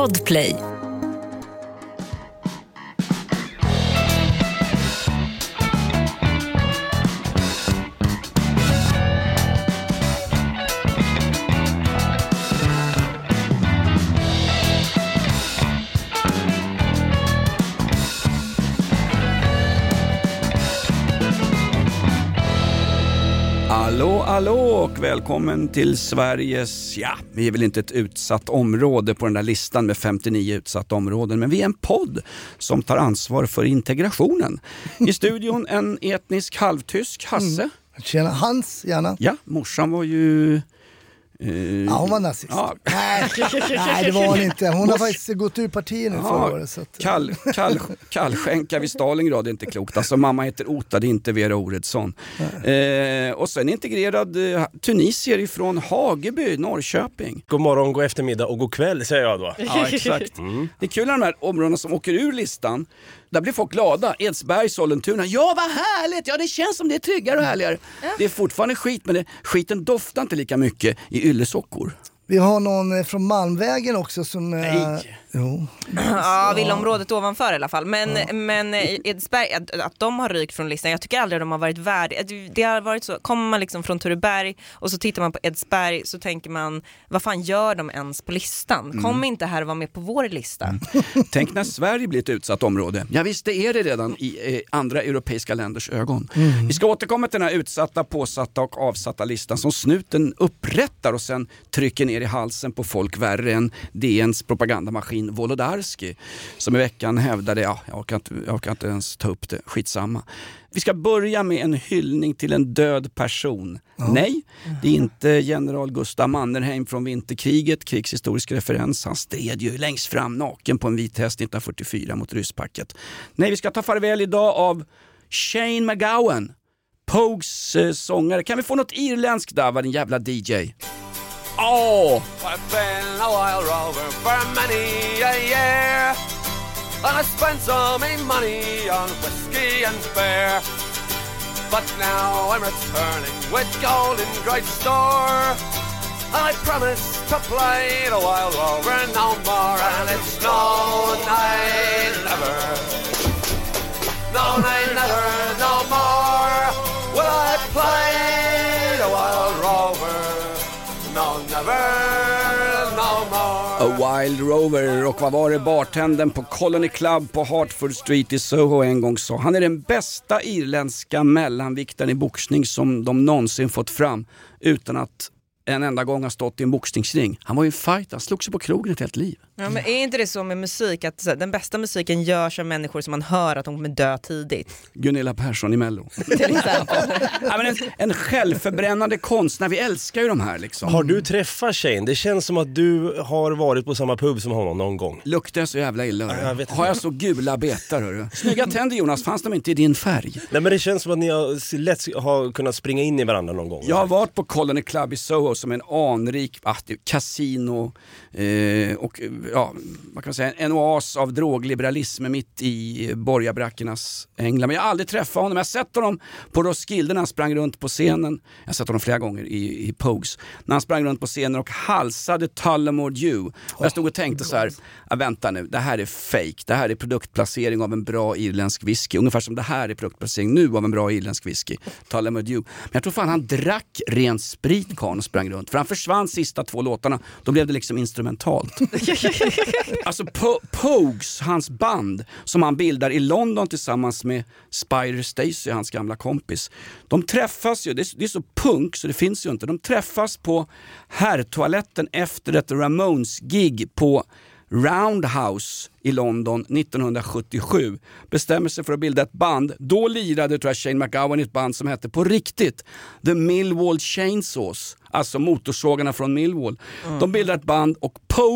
Podplay. Hallå och välkommen till Sveriges, vi är väl inte ett utsatt område på den där listan med 59 utsatta områden, men vi är en podd som tar ansvar för integrationen. I studion en etnisk halvtysk, Hasse. Tjena, Hans gärna. Ja, morsan var ju... Ja, hon var nazist. Ja. Nej, det var hon inte. Hon har faktiskt gått ur partiet nu förra året. Så att... Kallskänka vid Stalingrad är inte klokt. Alltså mamma heter Ota, det är inte Vera Oredsson. Och sen integrerad tunisier ifrån Hageby, Norrköping. God morgon, god eftermiddag och god kväll säger jag då. Ja, exakt. Det är kul när de här områdena som åker ur listan, där blir folk glada. Edsberg, Sollentuna. Ja, vad härligt! Ja, det känns som det är tryggare och härligare. Ja. Det är fortfarande skit, men skiten doftar inte lika mycket i yllesockor. Vi har någon från Malmvägen också som... Nej. Jo. Ja, villaområdet ovanför i alla fall. Men Edsberg, att de har rykt från listan, jag tycker aldrig de har varit värd. Det har varit så, kommer man liksom från Tureberg och så tittar man på Edsberg så tänker man, vad fan gör de ens på listan? Kom inte här och vara med på vår lista. Tänk när Sverige blir ett utsatt område. Ja visst, det är det redan i andra europeiska länders ögon. Vi ska återkomma till den här utsatta, påsatta och avsatta listan som snuten upprättar och sen trycker ner i halsen på folk värre än DNs propagandamaskin Wolodarski, som i veckan hävdade, jag orkar inte ens ta upp det, skitsamma. Vi ska börja med en hyllning till en död person. Nej, det är inte general Gustav Mannerheim från vinterkriget, krigshistorisk referens. Han stred ju längst fram naken på en vit häst 1944 mot rysspacket. Nej, vi ska ta farväl idag av Shane MacGowan, Pogues sångare. Kan vi få något irländskt där, var din jävla DJ? I've been a wild rover for many a year, and I spent so many money on whiskey and beer. But now I'm returning with gold in great store, and I promise to play the wild rover no more. And it's no more will I play the wild rover. No, never, no more. A Wild Rover. Och vad var det bartendern på Colony Club på Hertford Street i Soho en gång sa? Han är den bästa irländska mellanviktaren i boxning som de någonsin fått fram utan att en enda gång har stått i en boxningsring. Han var ju en fighter, han slog sig på krogen ett helt liv. Ja, men är inte det så med musik att den bästa musiken görs av människor som man hör att de kommer dö tidigt? Gunilla Persson i Mello. Till exempel. Ja, men en självförbrännande konstnär, vi älskar ju de här liksom. Har du träffat Shane? Det känns som att du har varit på samma pub som honom någon gång. Luktar jag så jävla illa? Har jag så gula betar? Hörru? Snygga tänder, Jonas, fanns de inte i din färg? Nej, men det känns som att ni har kunnat springa in i varandra någon gång. Jag har varit på Colony Club i Soho som en anrik kasino och vad kan man säga, en oas av drogliberalism mitt i borgarbrackernas England. Men jag har aldrig träffat honom. Jag har sett honom på Roskilde när han sprang runt på scenen. Jag har sett honom flera gånger i Pogues. När han sprang runt på scenen och halsade Tullamore Dew. Och jag stod och tänkte så här, vänta nu, det här är fake. Det här är produktplacering av en bra irländsk whisky. Ungefär som det här är produktplacering nu av en bra irländsk whisky. Tullamore Dew. Men jag tror fan han drack ren sprit, karln, och sprang runt. För han försvann sista 2 låtarna. Då blev det liksom instrumentalt. Alltså Pogues, hans band som han bildar i London tillsammans med Spider Stacy, hans gamla kompis. De träffas ju, det är så punk så det finns ju inte. De träffas på herrtoaletten efter ett Ramones-gig på Roundhouse i London 1977. Bestämmer sig för att bilda ett band. Då lirade, tror jag, Shane MacGowan i ett band som hette på riktigt The Millwall Chainsaws. Alltså motorsågarna från Millwall. De bildar ett band och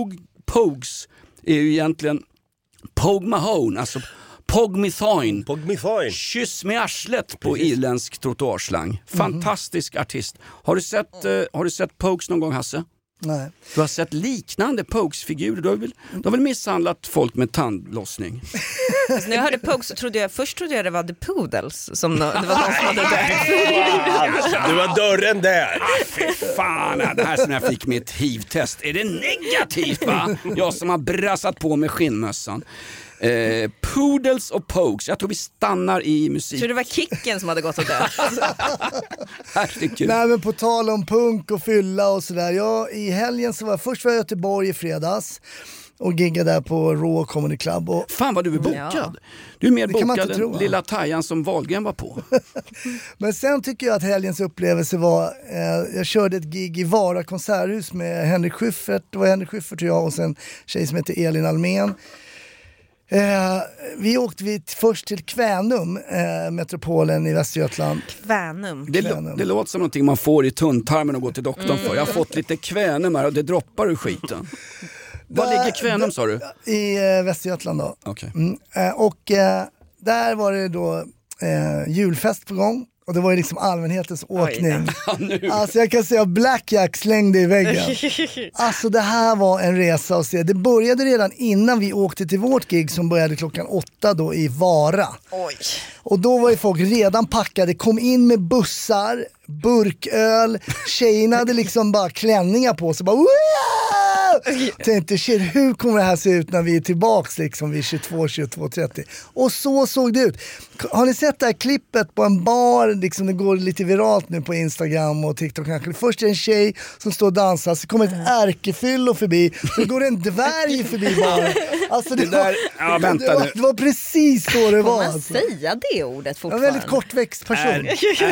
Pogues är ju egentligen Pogue Mahone, alltså Pogmithoin. Kyss med arslet på irländsk trottoarslang. Fantastisk artist. Har du sett Pogues någon gång, Hasse? Nej. Du har sett liknande Pokes-figurer. Du har väl misshandlat folk med tandlossning? Alltså, när jag hörde Pokes så trodde jag det var The Poodles som det var någon som hade dött. Du var dörren där. Fy fan, det här som jag fick mitt HIV-test. Är det negativt va? Jag som har brassat på med skinnmössan. Poodles och Pokes. Jag tror vi stannar i musik. Så det var Kicken som hade gått och dött. Herregud. Nej, men på tal om punk och fylla och sådär. I helgen så var jag i Göteborg i fredags och giggade där på Raw Comedy Club. Och fan vad du är bokad. Ja. Du är mer Det kan man bokad inte än tro, lilla Tajan som Wahlgren var på. Men sen tycker jag att helgens upplevelse var, jag körde ett gig i Vara konserthus med Henrik Schyffert. Det var Henrik Schyffert och jag och sen tjej som heter Elin Almén. Vi åkte först till Kvänum, metropolen i Västergötland. Kvänum. Det låter som någonting man får i tunntarmen och går till doktorn för. Jag har fått lite Kvänum här och det droppar ur skiten. Var ligger Kvänum sa du? I Västergötland då. Okay. Där var det då julfest på gång. Och det var ju liksom allmänhetens åkning. Alltså jag kan säga Blackjack slängde i väggen. Alltså det här var en resa att se. Det började redan innan vi åkte till vårt gig som började 8 då i Vara. Oj. Och då var ju folk redan packade, kom in med bussar, burköl, tjejerna hade liksom bara klänningar på sig. Bara, tänkte shit, hur kommer det här se ut när vi är tillbaks liksom vid 22:30. Och så såg det ut. Har ni sett det här klippet på en bar, liksom det går lite viralt nu på Instagram och TikTok kanske. Först är en tjej som står och dansar, så kommer ett ärkefyllo förbi, så går en dvärg förbi baren. Alltså det var precis så det var. Får man säga det ordet fortfarande? En väldigt kortväxt person.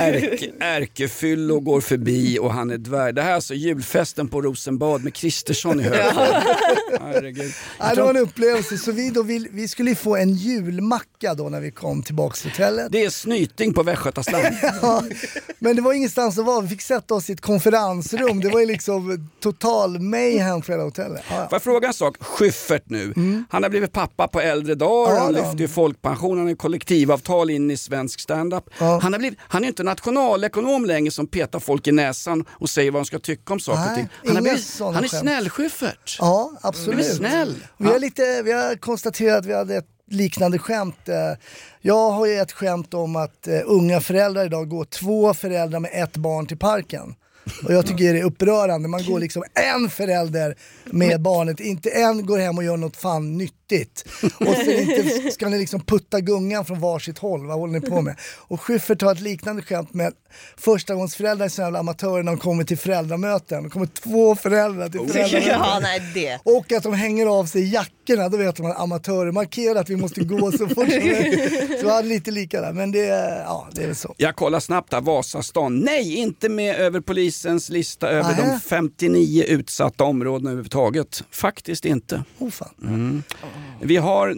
Ärkefyllo går förbi och han är dvärg. Det här är alltså julfesten på Rosenbad med Kristersson i högfärd. Herregud. Det var en upplevelse. Så vi skulle ju få en julmacka då när vi kom tillbaka till hotellet. Det är snyting på Västgötasland. Ja, men det var ingenstans att vara. Vi fick sätta oss i ett konferensrum. Det var ju liksom total mayhem för hela hotellet. Ja. Får jag fråga en sak? Schyffert nu. Han har blivit pappa på äldre dagar. Han lyfter ju folkpension. Han är kollektivavtal in i svensk stand-up. Ja. Han är inte nationalekonom längre som petar folk i näsan och säger vad de ska tycka om saker och ting. Han är snäll Schyffert. Ja, absolut. Du är snäll. Vi har konstaterat att vi hade ett liknande skämt. Jag har ju ett skämt om att unga föräldrar idag går 2 föräldrar med 1 barn till parken. Och jag tycker det är upprörande. Man går liksom en förälder med barnet, inte en går hem och gör något fan nyttigt. Och sen inte ska ni liksom putta gungan från varsitt håll. Vad håller ni på med? Och Schyffert har ett liknande skämt med förstagångsföräldrar som jävla amatörer när de kommer till föräldramöten. Det kommer 2 föräldrar till föräldramöten. Ja, nej, det. Och att de hänger av sig jackorna, då vet de att amatörer markerar att vi måste gå så fort. Så jag hade lite lika där, men det är väl så. Jag kollar snabbt här, Vasastan. Nej, inte med över polisens lista över de 59 utsatta områdena överhuvudtaget. Faktiskt inte. Fan. Vi har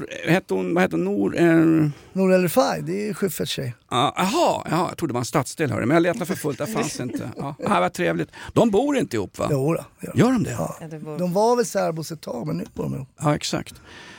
vad heter Nor? Nor El-Refai, det är Schyfferts tjej. Jaha, jag trodde det var en stadsdel, men jag letade för fullt, det fanns inte. Vad trevligt. De bor inte ihop va? Jo då, gör de det? Ja. De var väl särbos ett tag, men nu bor de ihop. Ja, exakt.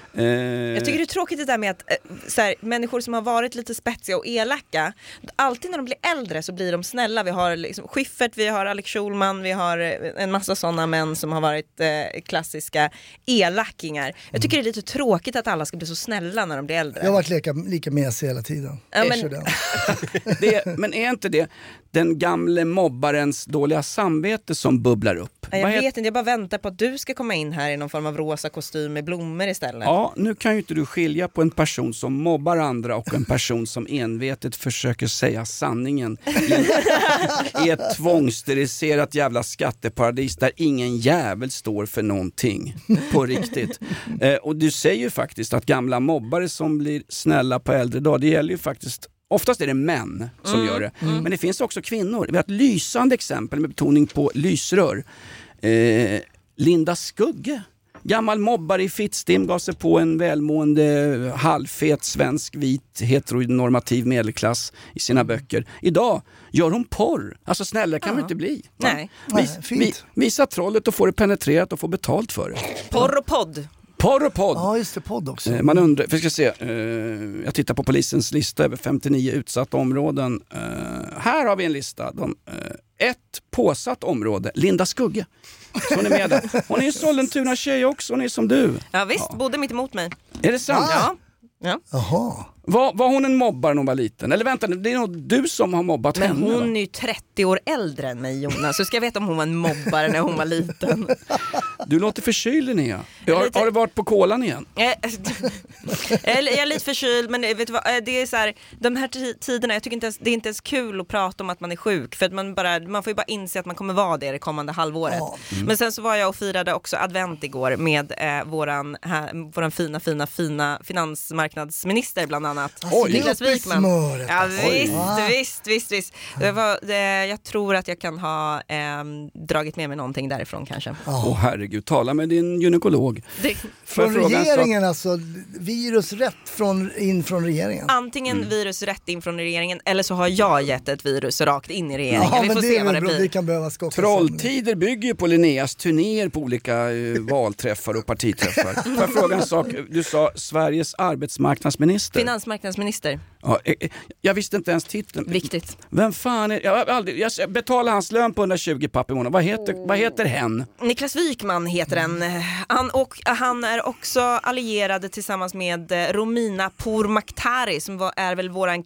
Jag tycker det är tråkigt det där med att människor som har varit lite spetsiga och elaka, alltid när de blir äldre så blir de snälla. Vi har liksom Schyffert, vi har Alex Schulman, vi har en massa sådana män som har varit klassiska elakingar. Jag tycker det är lite tråkigt att alla ska bli så snälla när de blir äldre. Jag har varit lika mesig hela tiden. Ja, men är inte det den gamle mobbarens dåliga samvete som bubblar upp? Jag vet inte, jag bara väntar på att du ska komma in här i någon form av rosa kostym med blommor istället. Ja, nu kan ju inte du skilja på en person som mobbar andra och en person som envetet försöker säga sanningen i ett tvångssteriliserat jävla skatteparadis där ingen jävel står för någonting på riktigt. Och du säger ju faktiskt att gamla mobbare som blir snälla på äldre dag, det gäller ju faktiskt. Oftast är det män som gör det. Men det finns också kvinnor. Vi har ett lysande exempel med betoning på lysrör. Linda Skugge. Gammal mobbare i Fittstim gav sig på en välmående, halvfet, svensk, vit, heteronormativ medelklass i sina böcker. Idag gör hon porr. Alltså snälla kan man inte bli. Nej. Visa trollet och få det penetrerat och få betalt för det. Porr och podd. Porr och podd. Ja, just det, podd också. Man undrar, för ska se, jag tittar på polisens lista över 59 utsatta områden. Här har vi en lista. Ett påsatt område, Linda Skugge. Så hon är med där. Hon är ju Sollentuna tjej också, hon är som du. Ja visst, bodde mitt emot mig. Är det sant? Ja. Jaha. Var hon en mobbare när hon var liten? Eller vänta, det är nog du som har mobbat Men henne. hon är ju 30 år äldre än mig, Jonas. Så ska jag veta om hon var en mobbare när hon var liten. Du låter förkyld, Linnea. Har du varit på kolan igen? Jag är lite förkyld, men vet du vad, det är så här, de här tiderna, jag tycker inte ens, det är inte ens kul att prata om att man är sjuk, för att man får ju bara inse att man kommer vara det kommande halvåret. Men sen så var jag och firade också advent igår med våran fina finansmarknadsminister bland annat. Alltså, Niklas Wikman. Smöret, Visst. Jag tror att jag kan ha dragit med mig någonting därifrån kanske. Herregud, tala med din gynekolog. Från regeringen alltså, virus rätt in från regeringen. Antingen virus rätt in från regeringen, eller så har jag gett ett virus rakt in i regeringen. Ja, vi får se vad det blir. Vi kan behöva skocka. Trolltider bygger ju på Linneas turnéer på olika valträffar och partiträffar. Får jag fråga en sak? Du sa Sveriges arbetsmarknadsminister. Finansmarknadsminister. Ja, jag visste inte ens titeln. Viktigt. Vem fan är... Jag betalar hans lön på 120 papp i månaden. Vad heter hen? Niklas Wikman heter den. Han är också allierad tillsammans med Romina Pourmokhtari som är väl våran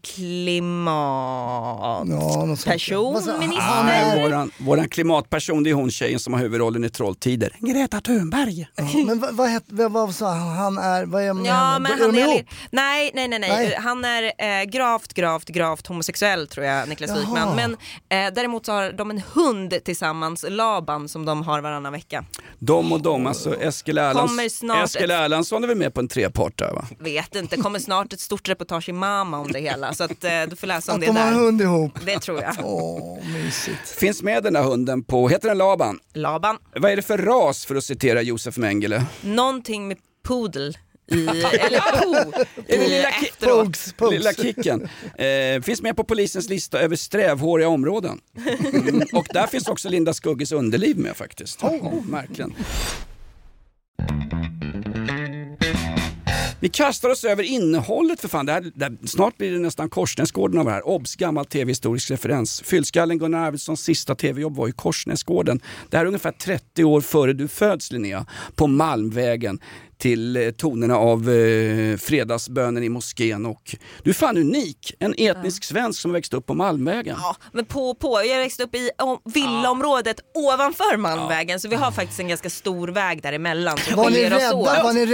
klimatpersonminister. Våran klimatperson, det är hon tjejen som har huvudrollen i Trolltider. Greta Thunberg. Men vad sa han är? Vad är Nej. Han är gravt homosexuell, tror jag, Niklas Wikman. Men däremot så har de en hund tillsammans, Laban, som de har varannan vecka. De, alltså Eskil Erlandsson är väl med på en trepart där, va? Vet inte, kommer snart ett stort reportage i Mamma om det hela. Så att du får läsa om det där. Att de har en hund ihop. Det tror jag. Mysigt. Finns med den där hunden på, heter den Laban? Laban. Vad är det för ras, för att citera Josef Mengele? Någonting med pudel. Lilla kicken. Finns med på polisens lista över strävhåriga områden. Och där finns också Linda Skugges underliv med faktiskt. Märkligen. Vi kastar oss över innehållet för fan. Snart blir det nästan Korsnäsgården av det här. Obs, gammal tv-historisk referens. Fyllskallen Gunnar Arvidssons sista tv-jobb var i Korsnäsgården. Det här är ungefär 30 år före du föds, Linnea. På Malmvägen. Till tonerna av fredagsbönen i moskén. Och du är fan unik. En etnisk svensk som växte upp på Malmvägen. Ja, men jag växte upp i villaområdet ovanför Malmvägen. Så vi har faktiskt en ganska stor väg däremellan. Var ni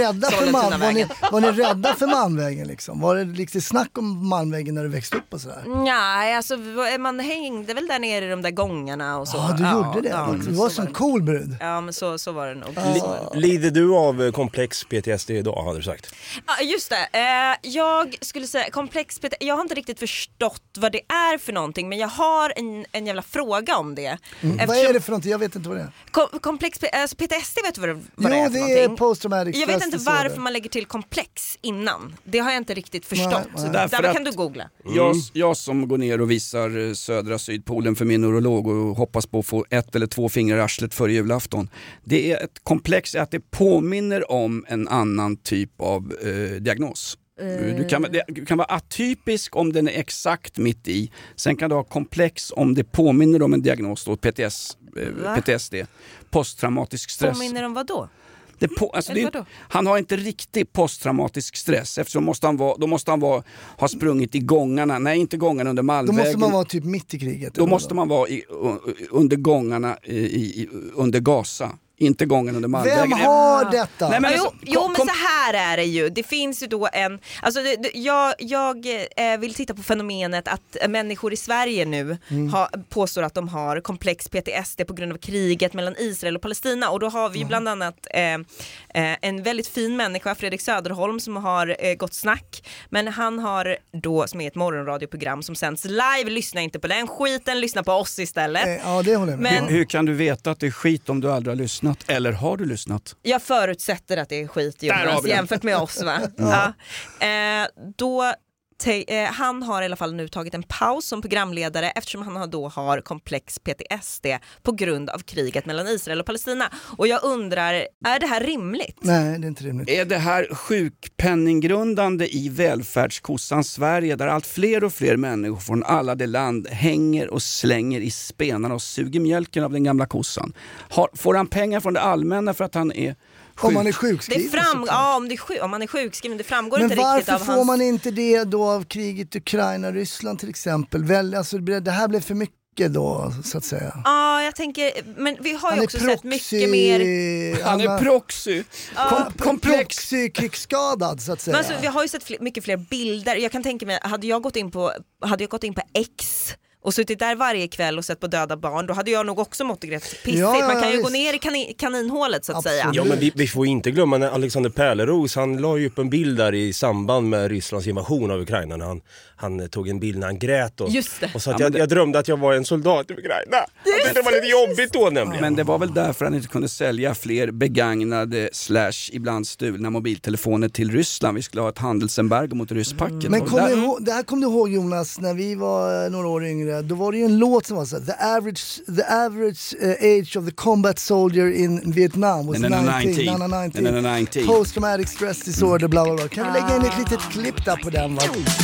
rädda för Malmvägen liksom? Var det liksom snack om Malmvägen när du växte upp och sådär? Nej, alltså man hängde väl där nere i de där gångarna och så. Ja, du gjorde det. Du var som cool brud. Ja, men så var det nog. Lider du av komplex PTSD idag, hade du sagt? Ja, just det. Jag skulle säga komplex PTSD. Jag har inte riktigt förstått vad det är för någonting, men jag har en jävla fråga om det. Vad är det för någonting? Jag vet inte vad det är. Komplex PTSD, vet du vad det är för någonting? Jo, det är post-traumatic stress. Jag vet inte varför man lägger till komplex innan. Det har jag inte riktigt förstått. Nej. Där kan du googla. Jag som går ner och visar södra Sydpolen för min neurolog och hoppas på att få 1 eller 2 fingrar i arslet före julafton. Det är ett komplex att det påminner om en annan typ av diagnos. Det kan vara atypisk om den är exakt mitt i. Sen kan du ha komplex om det påminner om en diagnos då, PTSD. Posttraumatisk stress. Påminner om vad då? Han har inte riktigt posttraumatisk stress, eftersom då måste han ha sprungit i gångarna. Nej, inte gångarna under Malmvägen. Då måste man vara typ mitt i kriget. Då måste man vara under gångarna under Gaza. Inte gången under Malmvägen. Vem har detta? Nej, men men så här är det ju. Det finns ju då en... Alltså, jag vill titta på fenomenet att människor i Sverige nu påstår att de har komplex PTSD på grund av kriget mellan Israel och Palestina. Och då har vi ju bland annat en väldigt fin människa, Fredrik Söderholm, som har Gott snack. Men han har då, som är ett morgonradioprogram som sänds live. Lyssna inte på den skiten, lyssna på oss istället. Ja, det håller jag med. Hur kan du veta att det är skit om du aldrig har lyssnat? Eller har du lyssnat? Jag förutsätter att det är skit, Jonas, jämfört med oss, va? Ja. Då han har i alla fall nu tagit en paus som programledare eftersom han då har komplex PTSD på grund av kriget mellan Israel och Palestina. Och jag undrar, är det här rimligt? Nej, det är inte rimligt. Är det här sjukpenninggrundande i välfärdskossan Sverige där allt fler och fler människor från alla det land hänger och slänger i spenarna och suger mjölken av den gamla kossan? Får han pengar från det allmänna för att han är om man är sjukskriven. Om man är sjukskriven, det framgår inte riktigt av hans... Men varför får man inte det då av kriget Ukraina-Ryssland till exempel? Alltså, det här blev för mycket då, så att säga. Ja, jag tänker, men vi har ju också sett mycket mer... Han är proxy. Proxy-krigsskadad, så att säga. Men alltså, vi har ju sett mycket fler bilder. Jag kan tänka mig, hade jag gått in på X och suttit där varje kväll och sett på döda barn, då hade jag nog också mått rätt pissigt. Man kan ju gå ner i kaninhålet så att säga. Ja, men vi får inte glömma när Alexander Pärleros, han la ju upp en bild där i samband med Rysslands invasion av Ukraina när han tog en bild när han grät och så att jag drömde att jag var en soldat i Ukraina. Det var lite jobbigt då nämligen. Men det var väl därför han inte kunde sälja fler begagnade / ibland stulna mobiltelefoner till Ryssland. Vi skulle ha ett handelsembargo mot rysspacket. Men det här kom du ihåg, Jonas, när vi var några år yngre. Då var det ju en låt som var så här, the average age of the combat soldier in Vietnam was 19. Post-traumatic stress disorder, bla bla bla. Kan vi lägga in ett litet klipp där på den, va?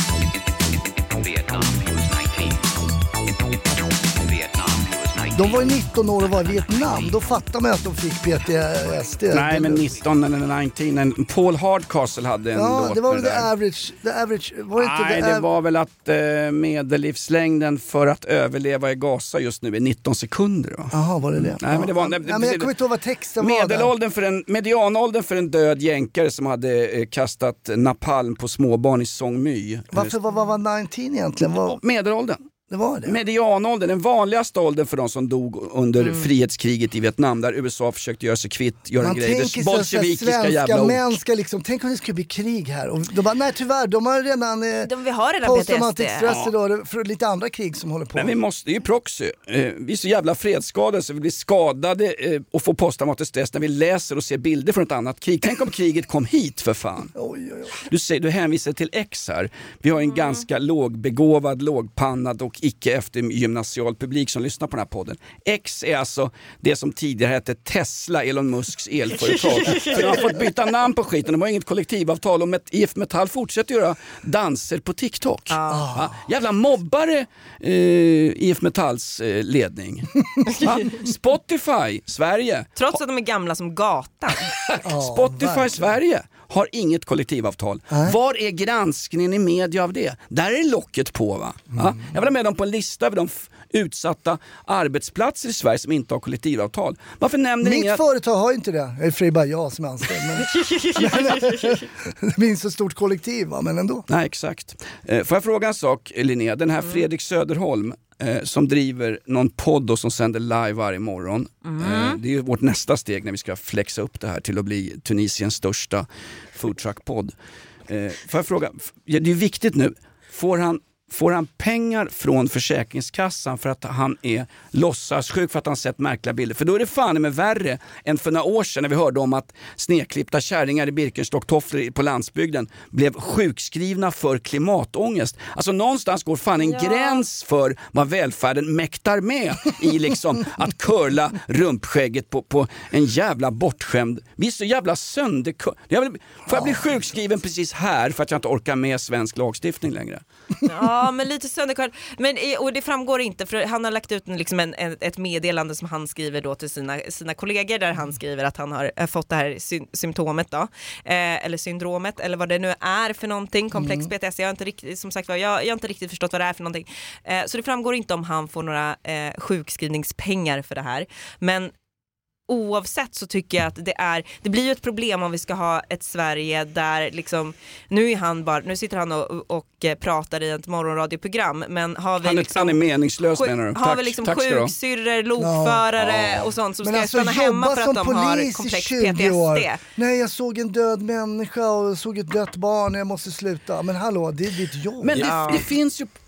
De var ju 19 år och var i Vietnam. Då fattar man att de fick PTSD. Nej, men 19. Paul Hardcastle hade en låt. Ja, det var väl the average. Var det inte det var väl att medellivslängden för att överleva i Gaza just nu är 19 sekunder. Jaha, var det det? Nej, men det var... men jag kommer inte ihåg vad texten var. Medianåldern för en död jänkare som hade kastat napalm på småbarn i Song My. Varför var 19 egentligen? Medelåldern. Det var det. Medianåldern, den vanligaste åldern för de som dog under frihetskriget i Vietnam, där USA försökte göra sig kvitt, göra grejer. Bolsjevikiska jävla ord. Män ska liksom, tänk om det skulle bli krig här. Och de bara, nej tyvärr, de har redan vi har redan posttraumatic stress idag för lite andra krig som håller på. Men vi måste ju proxy. Vi är så jävla fredsskadade så vi blir skadade och får posttraumatic stress när vi läser och ser bilder från ett annat krig. Tänk om kriget kom hit för fan. Oj. Du hänvisar till X här. Vi har en ganska lågbegåvad, lågpannad och icke efter gymnasial publik som lyssnar på den här podden. X är alltså det som tidigare hette Tesla, Elon Musks elföretag. För de har fått byta namn på skiten. De har inget kollektivavtal och IF Metall fortsätter göra danser på TikTok. Ja, jävla mobbare IF Metalls ledning. Spotify, Sverige. Trots att de är gamla som gatan. Spotify, Sverige har inget kollektivavtal. Var är granskningen i media av det? Där är locket på, va? Jag vill ha med dem på en lista över de utsatta arbetsplatser i Sverige som inte har kollektivavtal. Varför nämner Mitt företag har inte det. Det är bara jag som är anställd. Det finns så stort kollektiv, va? Men ändå. Nej, exakt. Får jag fråga en sak, Linnea? Den här Fredrik Söderholm som driver någon podd och som sänder live varje morgon. Det är ju vårt nästa steg när vi ska flexa upp det här till att bli Tunisiens största foodtruck-podd. Får jag fråga, det är ju viktigt nu, får han pengar från Försäkringskassan för att han är låtsassjuk för att han sett märkliga bilder? För då är det fan med värre än för några år sedan när vi hörde om att sneklippta kärringar i Birkenstock-tofflor på landsbygden blev sjukskrivna för klimatångest. Alltså någonstans går fan en gräns för vad välfärden mäktar med i liksom att curla rumpskägget på en jävla bortskämd. Vi är så jävla får jag bli sjukskriven precis här för att jag inte orkar med svensk lagstiftning längre? Ja, men lite sönderkörd. Och det framgår inte, för han har lagt ut ett meddelande som han skriver då till sina kollegor, där han skriver att han har fått det här symptomet då, eller syndromet, eller vad det nu är för någonting, komplex PTSD. Jag har inte riktigt, som sagt, jag har inte riktigt förstått vad det är för någonting. Så det framgår inte om han får några sjukskrivningspengar för det här. Men oavsett så tycker jag att det blir ju ett problem om vi ska ha ett Sverige där liksom, nu sitter han och pratar i ett morgonradioprogram, men har vi han är meningslös, menar du? Har vi liksom sjuksyrror, lokförare och sånt som ska alltså, stanna hemma för att de har komplex PTSD. Nej, jag såg en död människa och såg ett dött barn och jag måste sluta. Men hallå, det är ditt jobb. Men det finns ju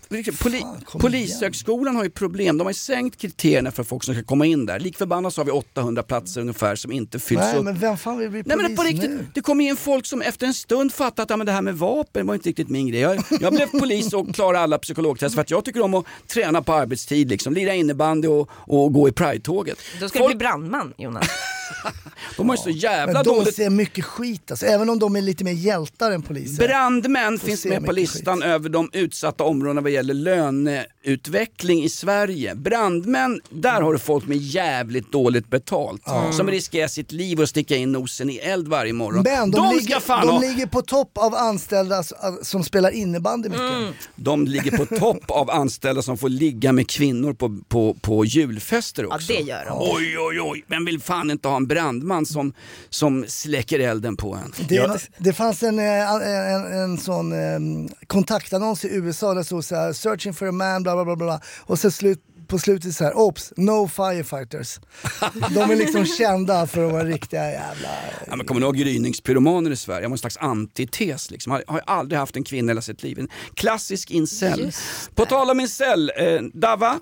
Polishögskolan har ju problem. De har ju sänkt kriterierna för folk som ska komma in där. Likförbannat så har vi 800 platser ungefär som inte fylls upp. Men vem fan vill bli polis? Men på riktigt, det kommer in folk som efter en stund fattat att det här med vapen var inte riktigt min grej. Jag blev polis och klarade alla psykologtester för att jag tycker om att träna på arbetstid, liksom, lira innebandy och gå i Pride-tåget. Då ska du bli brandman, Jonas. De har ju så jävla men dåligt. De ser mycket skit alltså, även om de är lite mer hjältar än poliser. Brandmän finns med på listan över de utsatta områdena vad gäller löneutveckling i Sverige. Brandmän, där har du folk med jävligt dåligt betalt som riskerar sitt liv och sticka in nosen i eld varje morgon. Men de ligger på topp av anställda som spelar innebandy mycket. De ligger på topp av anställda som får ligga med kvinnor på julfester också. Ja, det gör de. Oj, men vill fan inte ha en brandman som släcker elden på en. Det fanns en sån kontaktannons i USA där stod så här: searching for a man, bla bla bla bla. Och så på slutet så här: oops, no firefighters. De är liksom kända för att vara riktiga jävla... Ja, men kommer du ihåg gryningspyromaner i Sverige? Jag var en slags antites liksom. Har aldrig haft en kvinna hela sitt liv. En klassisk incel. På tal om incel, Dava,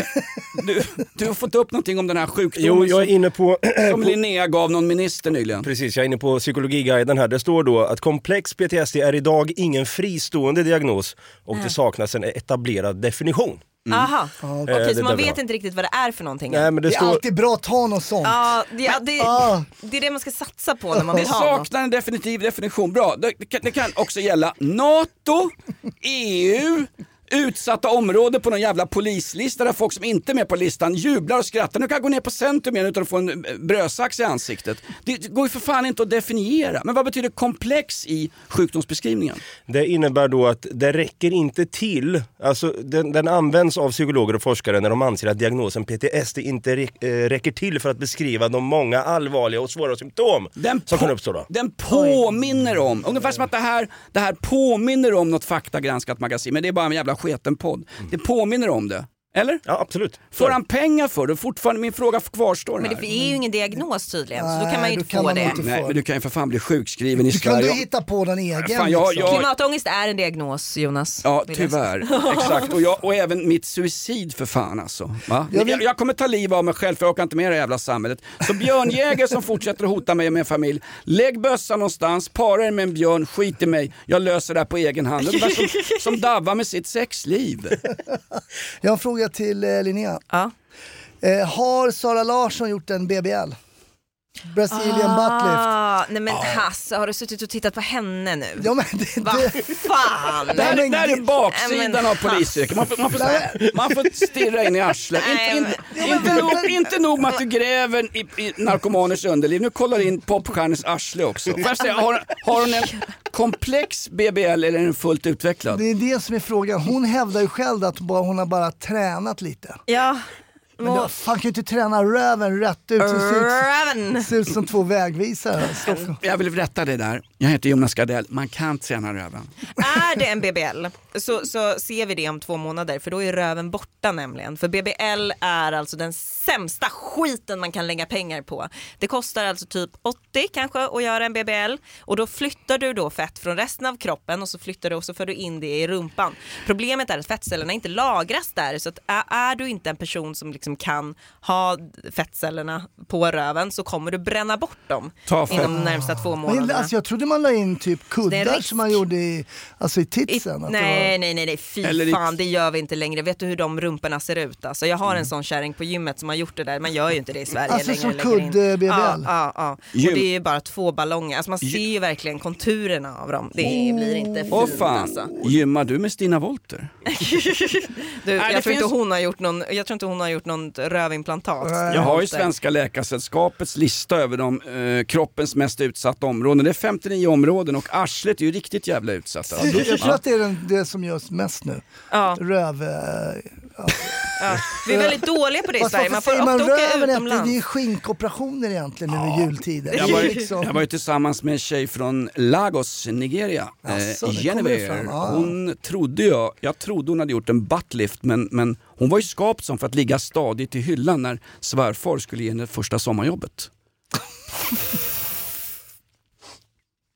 du har fått upp någonting om den här sjukdomen. Jo, jag är inne på... som Linnea gav någon minister nyligen. Precis, jag är inne på psykologiguiden här. Det står då att komplex PTSD är idag ingen fristående diagnos och det saknas en etablerad definition. Aha, okej, så man vet inte riktigt vad det är för någonting. Nej, men det är alltid bra att ta något sånt. Ja, det är det man ska satsa på när man vill ha något. Det saknar en definitiv definition. Bra, det kan också gälla NATO, EU, utsatta områden på någon jävla polislista där folk som inte är med på listan jublar och skrattar. Nu kan jag gå ner på centrum igen utan att få en brödsax i ansiktet. Det går ju för fan inte att definiera. Men vad betyder komplex i sjukdomsbeskrivningen? Det innebär då att det räcker inte till, alltså den används av psykologer och forskare när de anser att diagnosen PTSD inte räcker till för att beskriva de många allvarliga och svåra symptom som kan uppstå då. Den påminner om, ungefär som att det här påminner om något faktagranskat magasin, men det är bara en jävla sketen podd. Det påminner om det. Eller? Ja, absolut. Får han pengar för det? Fortfarande min fråga kvarstår här. Men det är ju ingen diagnos tydligen, så då kan man ju inte få det. Nej, men du kan ju för fan bli sjukskriven i Sverige. Du kan hitta på den egen. Klimatångest är en diagnos, Jonas. Ja, tyvärr. Exakt. Och även mitt suicid för fan alltså. Va? Jag kommer ta liv av mig själv för jag orkar inte med det jävla samhället. Så björnjägare som fortsätter att hota mig och min familj. Lägg bössan någonstans, para er med en björn, skit i mig. Jag löser det här på egen hand. Det är som Dava med sitt sexliv. Jag har en fråga till Linnea. Ja. Har Sara Larsson gjort en BBL? Brazilian buttlift. Nej men Hasse, har du suttit och tittat på henne nu? Ja, men vad fan? Det här är baksidan av polisyrket. Man får stirra in i arslet. Inte nog med att du gräver i narkomaners underliv. Nu kollar in popstjärnens arsle också. Har hon en komplex BBL eller är den fullt utvecklad? Det är det som är frågan. Hon hävdar ju själv att hon har bara tränat lite. Ja. Men då, fan kan ju inte träna röven rätt ut. Ser ut som två vägvisare. Jag vill rätta det där. Jag heter Jonas Gardell. Man kan träna röven. Är det en BBL så ser vi det om 2 månader. För då är röven borta nämligen. För BBL är alltså den sämsta skiten man kan lägga pengar på. Det kostar alltså typ 80 kanske att göra en BBL. Och då flyttar du då fett från resten av kroppen. Och så flyttar du och så för du in det i rumpan. Problemet är att fettcellerna inte lagras där. Så att är du inte en person som liksom kan ha fettcellerna på röven så kommer du bränna bort dem inom de närmsta 2 månaderna. Alltså jag trodde man la in typ kuddar som man gjorde i titsen. Nej, fy fan, det gör vi inte längre. Vet du hur de rumporna ser ut? Alltså, jag har en sån kärring på gymmet som har gjort det där. Man gör ju inte det i Sverige alltså längre. Alltså som kudd-BBL? Ja. Och det är ju bara 2 ballonger. Alltså man ser ju verkligen konturerna av dem. Det blir inte fint alltså. Gymmar du med Stina Wolter? Jag tror inte hon har gjort någon rövimplantat. Jag har ju Svenska Läkarsällskapets lista över de kroppens mest utsatta områden. Det är 59 områden och arslet är ju riktigt jävla utsatt. Jag tror att det är det som görs mest nu. Ja. Röv... Ja. Vi är väldigt dåliga på det i Sverige. Man får ofta åka utomlands. Det är skinkoperationer egentligen nu i jultider. Jag var ju tillsammans med en tjej från Lagos, Nigeria. Genevieve. Hon trodde jag trodde hon hade gjort en buttlift men hon var ju skapt som för att ligga stadigt i hyllan när svärfar skulle ge henne första sommarjobbet.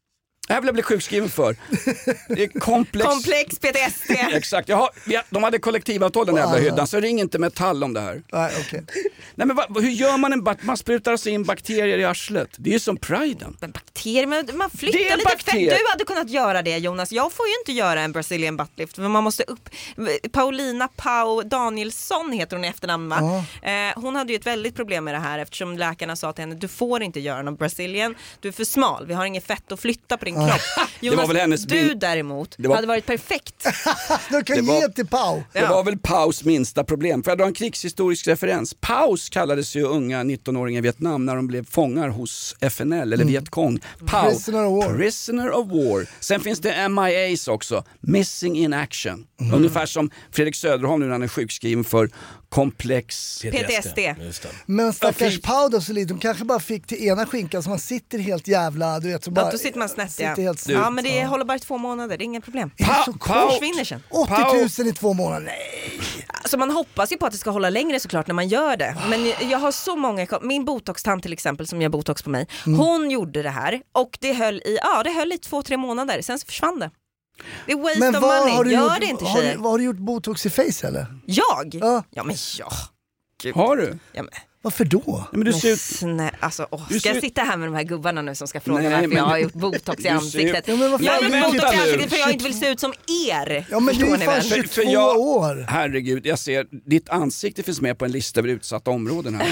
Det här vill jag bli sjukskriven för. Det är komplex PTSD. Exakt. De hade kollektivavtal den jävla hyddan, så ring inte Metall om det här. Nej, okay. Nej, men hur gör man sprutar sig in bakterier i arslet? Det är ju som priden. Men bakterier, man flyttar lite fett. Du hade kunnat göra det, Jonas. Jag får ju inte göra en Brazilian buttlift, för man måste upp. Paulina Pau Danielsson heter hon i efternamn, va? Hon hade ju ett väldigt problem med det här, eftersom läkarna sa till henne, du får inte göra någon Brazilian, du är för smal, vi har inget fett att flytta på din kropp. Jonas, det var väl du däremot hade varit perfekt. Du kan ge till Pau. Det var väl Paus minsta problem. För jag drar en krigshistorisk referens. Paus kallades ju unga 19-åringar i Vietnam när de blev fångar hos FNL eller Vietkong. Pau, Prisoner of War. Sen finns det MIAs också, Missing in Action. Ungefär som Fredrik Söderholm nu när han är sjukskriven för komplex PTSD. Men stackars Pau då, så lite, de kanske bara fick till ena skinkan så man sitter helt jävla, du vet, så bara, då sitter man snett, ja, men det håller bara i 2 månader, det är inget problem. Försvinner sen. 80 000 i 2 månader, nej. Så man hoppas ju på att det ska hålla längre såklart när man gör det. Men jag har så många, min botox-tant till exempel som gör botox på mig, hon gjorde det här och det höll i 2-3 månader, sen så försvann det. Det är waste of money, gör det inte tjejer. Har du gjort botox i face eller? Jag? Ja men Gud. Har du? Ja, men. Varför då? Men du ser ut... ska jag sitta här med de här gubbarna nu som ska fråga varför jag har gjort botox i ansiktet? Jag har gjort botox i ansiktet för jag inte vill se ut som er. Ja, men du är fan 22 år. Herregud, jag ser, ditt ansikte finns med på en lista över utsatta områden här.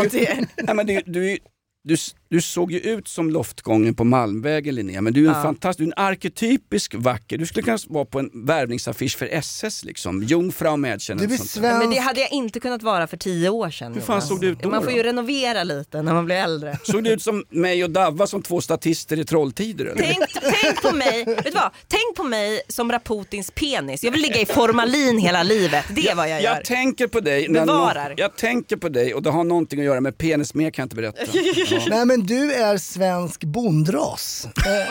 Du såg ju ut som loftgången på Malmvägen, Linnea, men du är en fantastisk, du är en arketypisk vacker. Du skulle kunna vara på en värvningsaffisch för SS liksom, jungfrau Mädchen. Men det hade jag inte kunnat vara för 10 år sedan. Hur fan såg du ut då? Man får ju renovera lite när man blir äldre. Såg du ut som mig och Davva som 2 statister i Trolltider? Eller? Tänk på mig, vet du vad? Tänk på mig som Raputins penis. Jag vill ligga i formalin hela livet. Det är vad jag gör. Jag tänker på dig. Jag tänker på dig och det har någonting att göra med penis, mer kan jag inte berätta. Nej, men du är svensk bondras.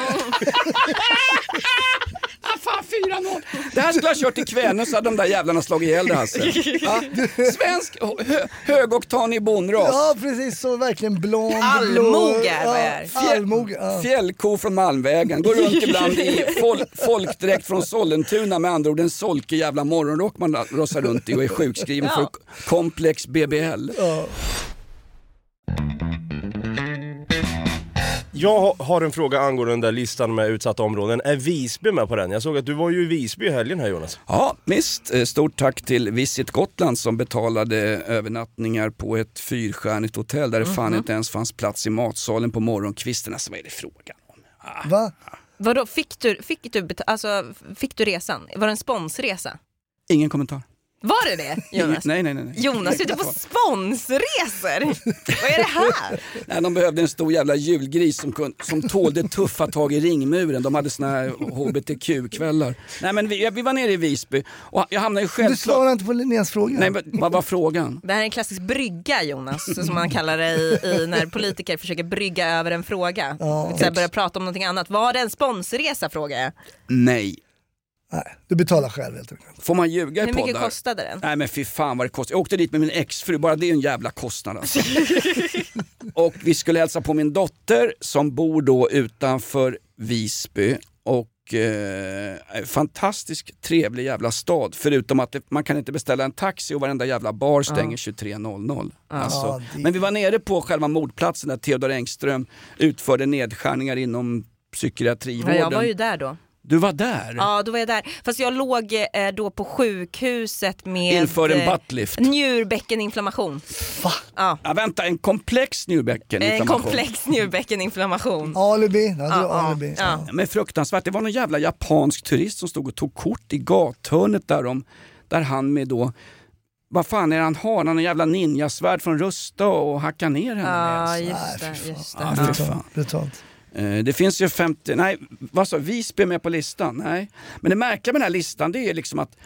Fan, 4-0. Det här skulle ha kört i Kvänus så hade de där jävlarna slagit ihjäl det här sen. Svensk högoktanig bondras. Ja, precis, så verkligen blond. Allmoge. Fjällko från Malmvägen. Går runt ibland i folkdräkt från Sollentuna, med andra ord en solke jävla morgonrock man rossar runt i och är sjukskriven för komplex BBL. Jag har en fråga angående den där listan med utsatta områden. Är Visby med på den? Jag såg att du var ju i Visby i helgen här, Jonas. Ja, visst. Stort tack till Visit Gotland som betalade övernattningar på ett 4-stjärnigt hotell där det fan inte ens fanns plats i matsalen på morgonkvisten. Alltså, vad är det frågan om? Va? Vadå, fick du resan? Var det en sponsresa? Ingen kommentar. Var det Jonas? Nej. Jonas är ute på sponsresor. Vad är det här? Nej, de behövde en stor jävla julgris som tålde tuffa tag i ringmuren. De hade såna här HBTQ-kvällar. Nej, men vi var nere i Visby och jag hamnade ju självklart... Du svarade inte på Linneas fråga. Nej, vad var frågan? Det här är en klassisk brygga, Jonas, som man kallar det i när politiker försöker brygga över en fråga. Börja prata om någonting annat. Var det en sponsresa, frågar jag? Nej. Nej, du betalar själv helt enkelt. Får man ljuga i poddar? Hur mycket kostade den? Nej, men fy fan vad det kostade. Jag åkte dit med min exfru, bara det är en jävla kostnad alltså. Och vi skulle hälsa på min dotter som bor då utanför Visby. Och fantastisk trevlig jävla stad. Förutom att man kan inte beställa en taxi och varenda jävla bar stänger 23.00. Alltså. Men vi var nere på själva mordplatsen där Theodor Engström utförde nedskärningar inom psykiatrivården. Ja, jag var ju där då. Du var där? Ja, då var jag där. Fast jag låg då på sjukhuset med... Inför en buttlift? Njurbäckeninflammation. Va? Ja. Vänta, en komplex njurbäckeninflammation? En komplex njurbäckeninflammation. Alibi. Ja. Men fruktansvärt. Det var någon jävla japansk turist som stod och tog kort i gathörnet där han med då... Vad fan är han har? Han har en jävla ninjasvärd från Rusta och hackar ner henne med. Ja, just det. Brutalt. Det finns ju 50... Nej, vad sa Visby med på listan? Nej. Men det märkliga med den här listan, det är liksom att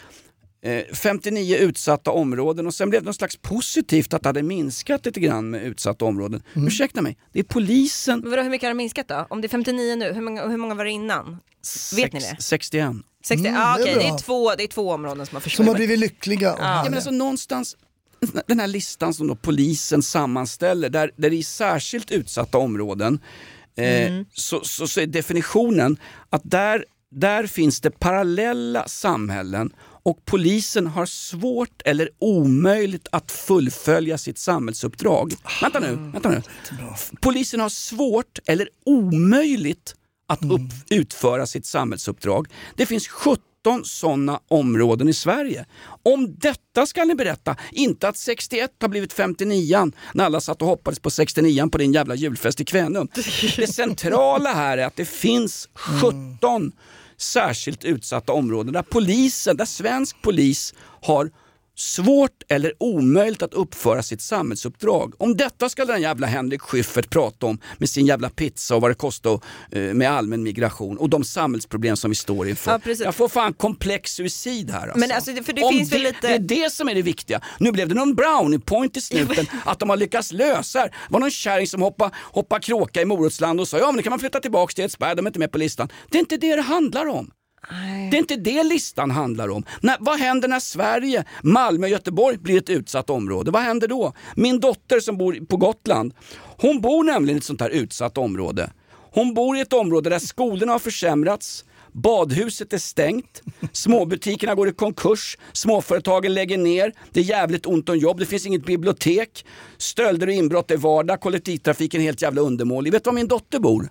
59 utsatta områden och sen blev det något slags positivt att det hade minskat lite grann med utsatta områden. Ursäkta mig, det är polisen... Men hur mycket har det minskat då? Om det är 59 nu, hur många var det innan? Vet ni det? 61. Okej, det är två områden som har försvunnit. Som har blivit lyckliga. Ja, men alltså någonstans... Den här listan som då polisen sammanställer där i särskilt utsatta områden så är definitionen att där finns det parallella samhällen och polisen har svårt eller omöjligt att fullfölja sitt samhällsuppdrag. Vänta nu. Polisen har svårt eller omöjligt att utföra sitt samhällsuppdrag. Det finns 17 sådana områden i Sverige. Om detta ska ni berätta, inte att 61 har blivit 59 när alla satt och hoppades på 69 på din jävla julfest i Kvänum. Det centrala här är att det finns 17 särskilt utsatta områden där svensk polis har svårt eller omöjligt att uppföra sitt samhällsuppdrag. Om detta ska den jävla Henrik Schyffert prata om med sin jävla pizza och vad det kostar med allmän migration och de samhällsproblem som vi står inför. Ja, jag får fan komplex suicid här. Alltså. Men alltså, för det finns väl lite... Det är det som är det viktiga. Nu blev det någon brownie point i snuten att de har lyckats lösa. Det var någon kärring som hoppade kråka i Morotsland och sa men nu kan man flytta tillbaka till Edsberg, de är inte med på listan. Det är inte det handlar om. Det är inte det listan handlar om. Vad händer när Sverige, Malmö och Göteborg blir ett utsatt område? Vad händer då? Min dotter som bor på Gotland, hon bor nämligen i ett sånt här utsatt område. Hon bor i ett område där skolorna har försämrats, badhuset är stängt, småbutikerna går i konkurs, småföretagen lägger ner, det är jävligt ont om jobb, det finns inget bibliotek, stölder och inbrott är vardag, kollektivtrafiken är helt jävla undermålig. Vet du var min dotter bor?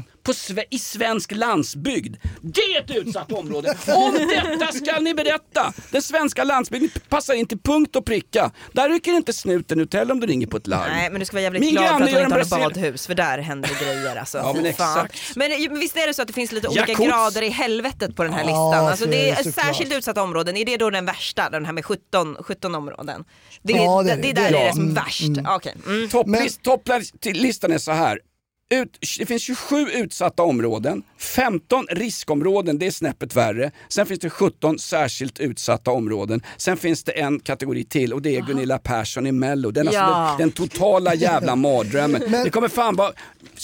I svensk landsbygd. Det är ett utsatt område. Om detta ska ni berätta. Den svenska landsbygden passar inte punkt och pricka. Där rycker inte snuten ut heller om du ringer på ett larm. Nej, men du ska vara jävligt glad för att hon inte har badhus, för där händer det grejer alltså. Ja, men exakt. Men visst är det så att det finns lite olika grader i helvetet på den här listan. Alltså det är särskilt utsatta områden. Är det då den värsta, den här med 17 områden? Det är där det är som värst. Okay. Topplistan är så här. Det finns 27 utsatta områden, 15 riskområden, det är snäppet värre. Sen finns det 17 särskilt utsatta områden. Sen finns det en kategori till och det är Gunilla Persson i Mello. Den, den totala jävla mardrömmen. Det kommer fan bara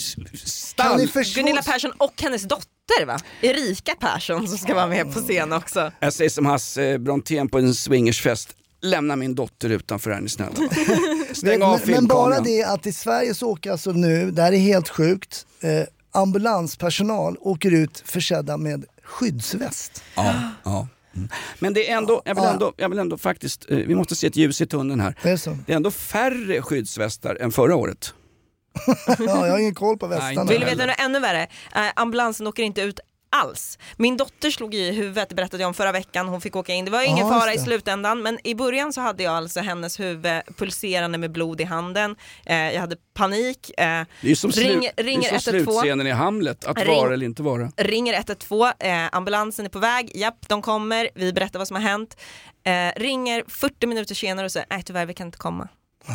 Gunilla Persson och hennes dotter, va? Erika Persson som ska vara med på scen också. Jag säger som Hasse Brontén på en swingersfest. Lämna min dotter utanför här, ni snälla. Stäng av men bara det att i Sverige så åker alltså nu, det här är helt sjukt, ambulanspersonal åker ut försedda med skyddsväst. Ja. Men det är ändå, jag vill ändå faktiskt, vi måste se ett ljus i tunneln här. Det är ändå färre skyddsvästar än förra året. Jag har ingen koll på västarna. Vill du veta något ännu värre? Ambulansen åker inte ut alls. Min dotter slog i huvudet, det berättade jag om förra veckan. Hon fick åka in. Det var ingen fara i slutändan, men i början så hade jag alltså hennes huvud pulserande med blod i handen. Jag hade panik. Det är som ringer slutscenen i Hamlet, att vara eller inte vara. Ringer 112, ambulansen är på väg. Japp, de kommer. Vi berättar vad som har hänt. Ringer 40 minuter senare och säger nej, tyvärr, vi kan inte komma.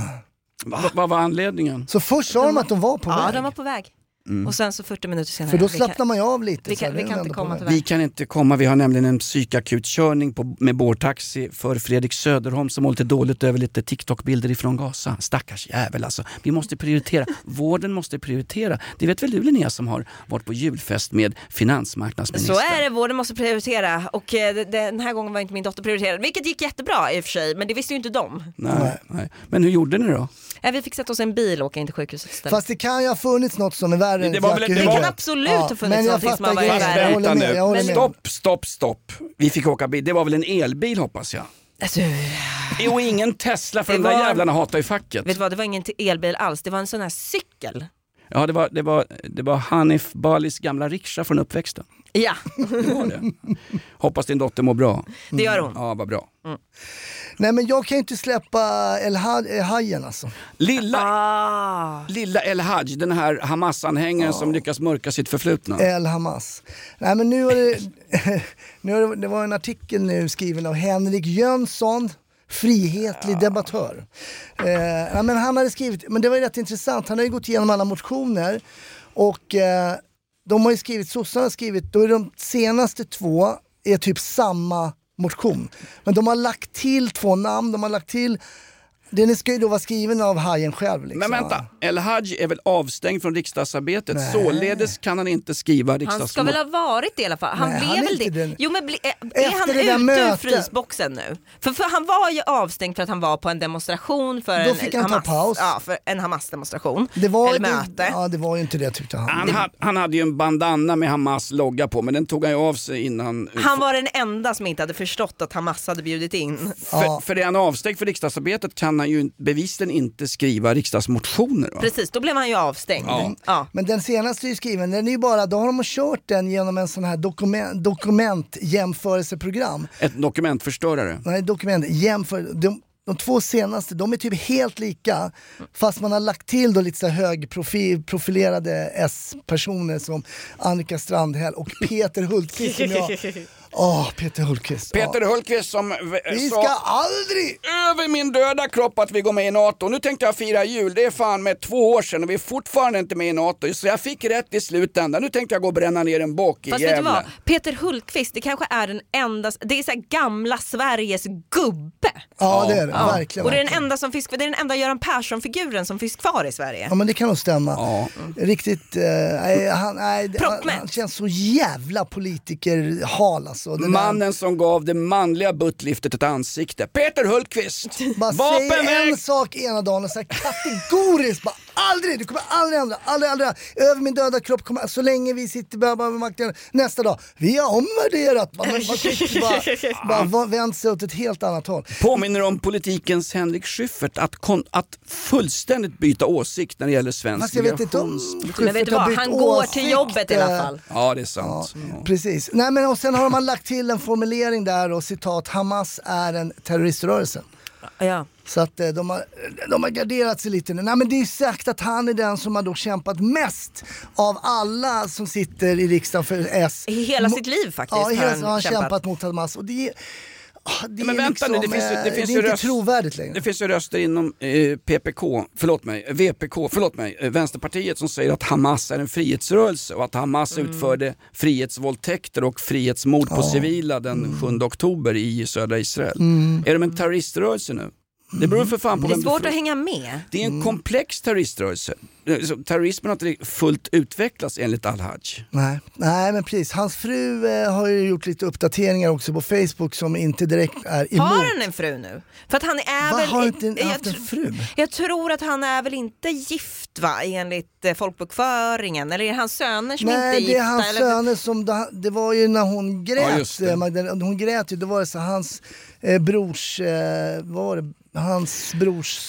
Vad var anledningen? Så först sa de att de var på väg? Ja, de var på väg. Och sen så 40 minuter senare. För då slappnar man ju av lite. Vi kan inte komma vi kan inte komma. Vi har nämligen en psykakutkörning med bårtaxi för Fredrik Söderholm som mår lite dåligt över lite TikTok-bilder ifrån Gaza. Stackars jävel alltså. Vi måste prioritera. Vården måste prioritera. Det vet väl du, Linnea, som har varit på julfest med finansmarknadsministern. Så är det, vården måste prioritera. Och den här gången var inte min dotter prioriterad. Vilket gick jättebra i och för sig, men det visste ju inte de. Nej. Men hur gjorde ni då? Vi fick sätta oss i en bil och åka in till sjukhuset istället. Fast det kan ju ha funnits något som är värre än det kan absolut ha funnits något som har varit värre. Stopp. Vi fick åka bil. Det var väl en elbil, hoppas jag. Alltså, och ingen Tesla, för de där jävlarna hatar ju facket. Vet du vad, det var ingen elbil alls. Det var en sån här cykel. Ja, det var Hanif Balis gamla rikscha från uppväxten. Ja. Det var det. Hoppas din dotter mår bra. Det gör hon. Ja, vad bra. Nej, men jag kan inte släppa El Hajen alltså. Lilla El Haj, den här Hamas-anhängaren som lyckas mörka sitt förflutna. El Hamas. Nej, men nu var det var en artikel nu skriven av Henrik Jönsson, frihetlig debattör. Men han hade skrivit, men det var ju rätt intressant, han har ju gått igenom alla motioner och de har ju skrivit, sossarna har skrivit, då är de senaste 2 är typ samma motion. Men de har lagt till 2 namn, de har lagt till Den ska ju då vara skriven av Hajen själv. Liksom. Men vänta, El-Haj är väl avstängd från riksdagsarbetet? Nej. Således kan han inte skriva riksdagsmål. Han ska väl ha varit det i alla fall. Han blev väl det. Den. Jo, men är han ute ur frysboxen nu? För han var ju avstängd för att han var på en demonstration för då fick han ta paus. Ja, för en Hamas-demonstration. Det var eller möte. Ja, det var ju inte det tyckte han. Han hade ju en bandana med Hamas logga på, men den tog han ju av sig innan. Han var den enda som inte hade förstått att Hamas hade bjudit in. För det han avstängd för riksdagsarbetet kan han ju bevisligen inte skriva riksdagsmotioner. Va? Precis, då blev han ju avstängd. Ja. Men den senaste är ju skriven, den är ju bara, då har de kört den genom en sån här dokumentjämförelseprogram. Ett dokumentförstörare. Nej, de två senaste, de är typ helt lika, fast man har lagt till då lite så högprofilerade S-personer som Annika Strandhäll och Peter Hultqvist som jag... Peter Hultqvist. Peter Hultqvist som vi ska aldrig över min döda kropp att vi går med i NATO. Nu tänkte jag fira jul, det är fan med 2 år sedan och vi är fortfarande inte med i NATO. Så jag fick rätt i slutändan. Nu tänkte jag gå och bränna ner en bock i Gävle. Fast vet du vad? Peter Hultqvist, det kanske är den enda, det är så här gamla Sveriges gubbe. Ja, det är det, verkligen. Och det är den enda som finns, det är den enda Göran Persson-figuren som finns kvar i Sverige. Ja, men det kan nog stämma. Riktigt, han känns så jävla politikerhal alltså. Mannen som gav det manliga buttliftet ett ansikte. Peter Hultqvist. Bara säger en sak ena dagen och så här kategoriskt bara aldrig, du kommer aldrig ändra, aldrig. Över min döda kropp kommer, så länge vi sitter med makten. Nästa dag, vi har omvärderat. Man bara vänt sig åt ett helt annat håll. Påminner om politikens Henrik Schyffert att fullständigt byta åsikt när det gäller svensk migration. Men vet du vad, han går till jobbet i alla fall. Ja, det är sant. Ja. Precis. Nej, men och sen har man lagt till en formulering där och citat, Hamas är en terroriströrelse. Ja. Så att de har garderat sig lite nu. Nej, men det är sagt att han är den som har då kämpat mest av alla som sitter i riksdagen för S. I hela sitt liv faktiskt. Ja, har han kämpat mot Hamas. Och det är men vänta liksom, nu, det finns ju inte trovärdigt längre. Det finns ju röster inom Vänsterpartiet som säger att Hamas är en frihetsrörelse och att Hamas utförde frihetsvåldtäkter och frihetsmord på civila den 7 oktober i södra Israel. Är de en terroriströrelse nu? Det beror för fan på det är svårt att hänga med. Det är en komplex terroriströrelse. Terrorismen har inte fullt utvecklats enligt Al-Haj. Nej, men precis. Hans fru har ju gjort lite uppdateringar också på Facebook som inte direkt är emot. Har han en fru nu? För att han är väl... Har inte haft en fru? Jag tror att han är väl inte gift, va? Enligt folkbokföringen. Eller är det hans söner som inte är gifta? Nej, det är hans söner som... Det var ju när hon grät. Hon grät ju, då var det så hans brors... vad var det? Hans brors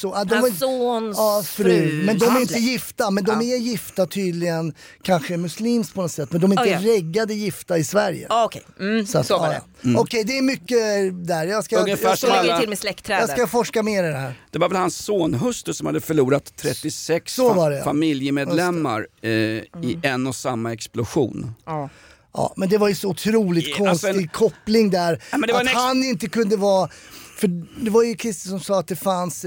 sons fru. Men de är inte gifta, men de är gifta tydligen, kanske muslims på något sätt, men de är inte reggade gifta i Sverige. Okej, så var det. Okej, det är mycket där. Jag ska till med släktträdet. Jag ska forska mer i det här. Det var väl hans sonhustru som hade förlorat 36 familjemedlemmar i en och samma explosion. Ja, men det var ju så otroligt konstig koppling där. Att han inte kunde vara... För det var ju Christer som sa att det fanns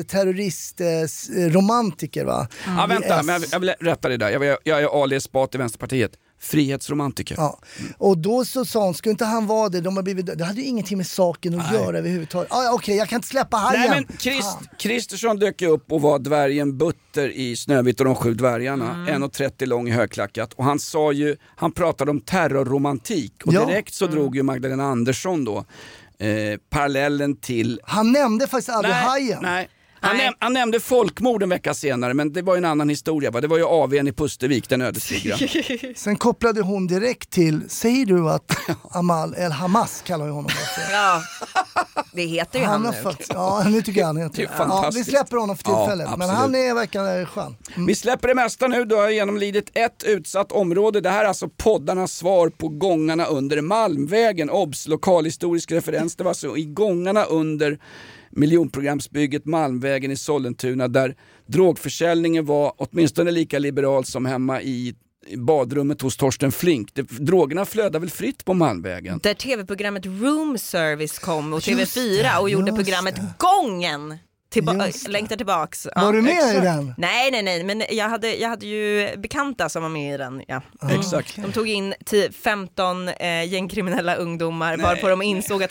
terroristromantiker, va? Ja, vänta, men jag vill rätta det där. Jag är Ali Esbati i Vänsterpartiet. Frihetsromantiker. Ja. Och då så sa hon, skulle inte han vara det? Det hade ju ingenting med saken att göra överhuvudtaget. Okej, jag kan inte släppa Hajen. Nej, men Kristersson dök upp och var dvärgen Butter i Snövit och de 7 dvärgarna. 1,30 lång i högklackat. Och han pratade om terrorromantik. Och direkt så drog ju Magdalena Andersson då parallellen till... Han nämnde faktiskt aldrig Hajen. Nej. Han nämnde folkmord en vecka senare, men det var ju en annan historia. Det var ju AW:n i Pustervik, den ödesdigra. Sen kopplade hon direkt till, säger du att Amal El Hamas kallar ju honom också. Ja, det heter ju han nu. Ja, nu tycker jag han heter. Vi släpper honom för tillfället, men han verkar skön. Vi släpper det mesta nu, du har genomlidit ett utsatt område. Det här är alltså poddarnas svar på gångarna under Malmvägen. Obs, lokalhistorisk referens. Det var så i gångarna under miljonprogramsbygget Malmvägen i Sollentuna, där drogförsäljningen var åtminstone lika liberal som hemma i badrummet hos Torsten Flink. Drogerna flödar väl fritt på Malmvägen. Där tv-programmet Room Service kom och TV4 och gjorde programmet Gången. längtar tillbaks. Var du med i den? Nej, men jag hade ju bekanta som var med i den. Ja. Exakt. De tog in 15 gängkriminella ungdomar varpå de insåg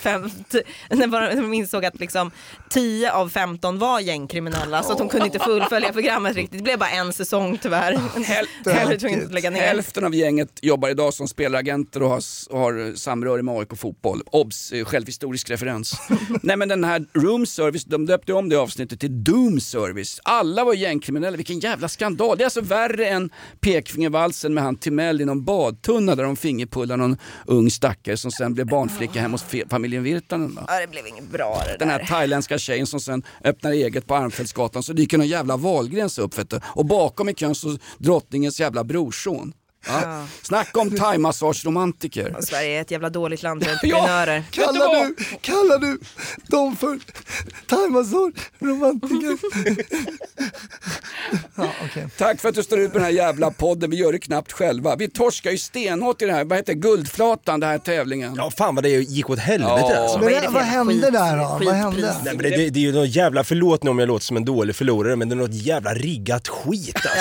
att liksom 10 av 15 var gängkriminella, så att de kunde inte fullfölja programmet riktigt. Det blev bara en säsong tyvärr. Hälften av gänget jobbar idag som spelaragenter och har samröre med AIK fotboll. Obs, självhistorisk referens. Nej, men den här Room Service, de döpte om det avsnittet till Doom Service. Alla var gängkriminella, vilken jävla skandal. Det är alltså värre än pekfingervalsen med han Timell i någon badtunna där de fingerpullar någon ung stackare som sen blev barnflicka hemma hos familjen Virtanen. Ja, det blev inget bra det där. Den här thailändska tjejen som sen öppnar eget på Armfältsgatan, så dyker någon jävla Wahlgrens upp, vet du. Och bakom i kön så drottningens jävla brorson. Ja. Snacka om thai-massage-romantiker. Sverige är ett jävla dåligt land för entreprenörer. Kallar du dem för thai-massage-romantiker? Okay. Tack för att du står ut med den här jävla podden. Vi gör det knappt själva. Vi torskar ju stenhårt i det här. Vad heter Guldflatan, den här tävlingen? Ja, fan vad det gick åt helvete. Ja. Alltså. Vad hände där då? Vad hände? Nej, men det är ju något jävla, förlåt nu om jag låter som en dålig förlorare, men det är något jävla riggat skit alltså.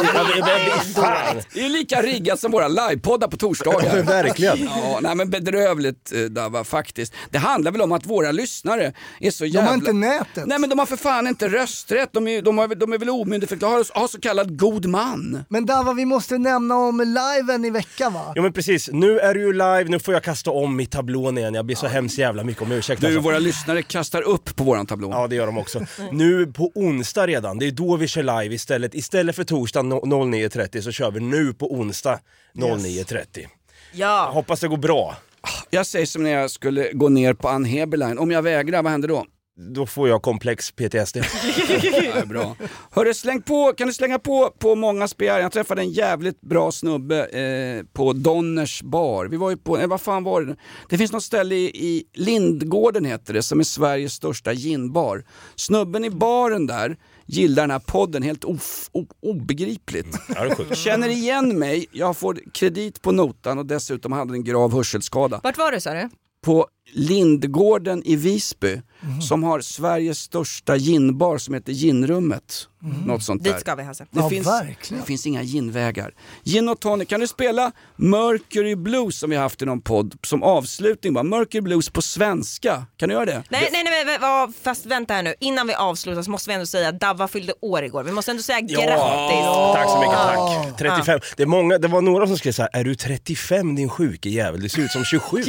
Det är lika riggat som våra livepoddar på torsdagar. Verkligen. Ja, nej, men bedrövligt Dava, faktiskt. Det handlar väl om att våra lyssnare är så jävla... De har inte nätet. Nej, men de har för fan inte rösträtt. De är väl omyndigförklarade, har så kallad god man. Men Dava, vi måste nämna om liven i veckan, va? Ja, men precis. Nu är du ju live, nu får jag kasta om i tablån igen. Jag blir så hemskt jävla mycket om ursäkt. Du, våra lyssnare kastar upp på våran tablå. Ja, det gör de också. Nu på onsdag redan, det är då vi kör live istället. Istället för torsdag 09.30 så kör vi nu på onsdag 09.30. Ja. Hoppas det går bra. Jag säger som när jag skulle gå ner på Ann Heberlein. Om jag vägrar, vad händer då? Då får jag komplex PTSD. Ja, bra. Hörru, kan du slänga på många spel? Jag träffade en jävligt bra snubbe på Donners bar. Vi var ju på, vad fan var det? Det finns något ställe i Lindgården heter det, som är Sveriges största ginbar. Snubben i baren där gillar den här podden helt obegripligt. Ja, det är sjukt. Känner igen mig, jag får kredit på notan och dessutom hade en grav hörselskada. Vart var du, sa du? På Lindgården i Visby, som har Sveriges största ginbar som heter Ginrummet. Något sånt där. Dit ska vi, Hasse. Det finns inga ginvägar. Gin och tonic. Kan du spela Mercury Blues som vi har haft i någon podd som avslutning? Bara Mercury Blues på svenska. Kan du göra det? Nej, fast vänta här nu. Innan vi avslutar så måste vi ändå säga att Dava fyllde år igår. Vi måste ändå säga grattis. Tack så mycket, tack. 35. Det var några som skrev så här: är du 35 din sjuke jävel? Det ser ut som 27.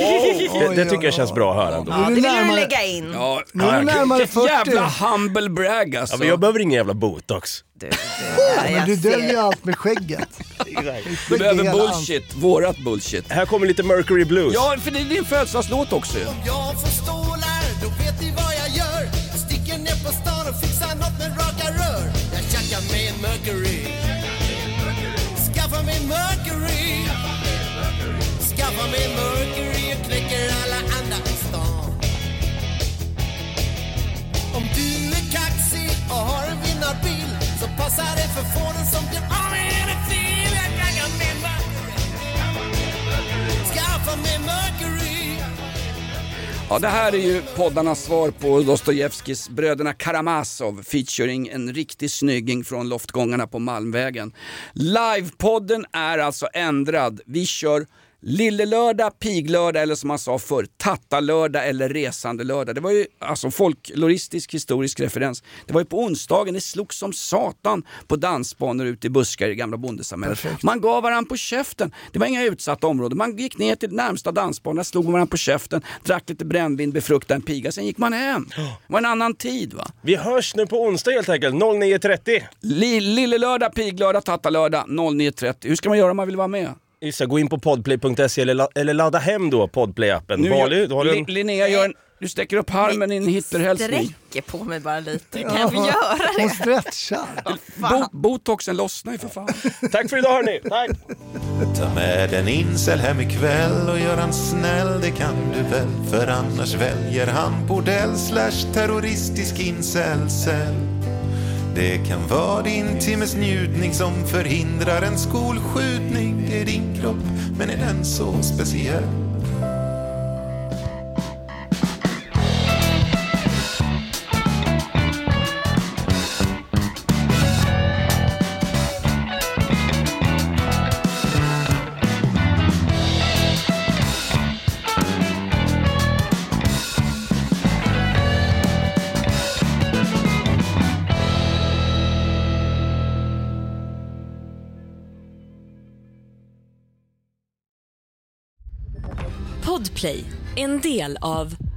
Det tycker jag känns bra att höra ändå. Ja, det vill du lägga in. Ja, nu är du närmare 40. Jävla humble brag alltså. Ja, men jag behöver ingen jävla botox. Men du döljer ju allt med skägget. Du behöver bullshit, vårat bullshit. Här kommer lite Mercury Blues. Ja, för det är din födelsedagslåt också. Om jag får stålar, då vet ni vad jag gör. Jag sticker ner på stan och fixar något med raka rör. Jag tjackar med en Mercury. Skaffa mig Mercury. Skaffa mig Mercury och knäcker alla andra i stan. Om du är kaxig och har en vinnarbil, så passar det för fåren som blir av med en fil. Jag tjackar med Mercury. Skaffa mig Mercury. Ja, det här är ju poddarnas svar på Dostojevskis Bröderna Karamazov featuring en riktig snygging från loftgångarna på Malmvägen. Livepodden är alltså ändrad. Vi kör Lillelördag, Piglördag eller som man sa förr, Tattalördag eller Resandelördag. Det var ju alltså folkloristisk historisk referens. Det var ju på onsdagen, det slogs som satan på dansbanor ute i buskar i gamla bondesamhället. Perfekt. Man gav varandra på käften. Det var inga utsatta områden. Man gick ner till närmsta dansbanan, slog varandra på käften, drack lite brännvin, befruktade en piga, sen gick man hem. Det var en annan tid, va? Vi hörs nu på onsdag helt enkelt, 09.30. Lillelördag, Piglördag, Tattalördag, 09.30. Hur ska man göra om man vill vara med? Just det, gå in på podplay.se eller ladda hem då Podplay-appen. Bali, du har en... Linnea du stäcker upp harmen i en hitterhälsning. Sträcker på mig bara lite. Kan jag få göra det? Hon stretchar. Botoxen lossnar ju för fan. Tack för idag hörni. Tack. Ta med en incel hem ikväll och gör han snäll, det kan du väl. För annars väljer han bordell/terroristisk incelcell. Det kan vara din timmes njutning som förhindrar en skolskjutning. Det är din kropp, men är den så speciell? Podplay, en del av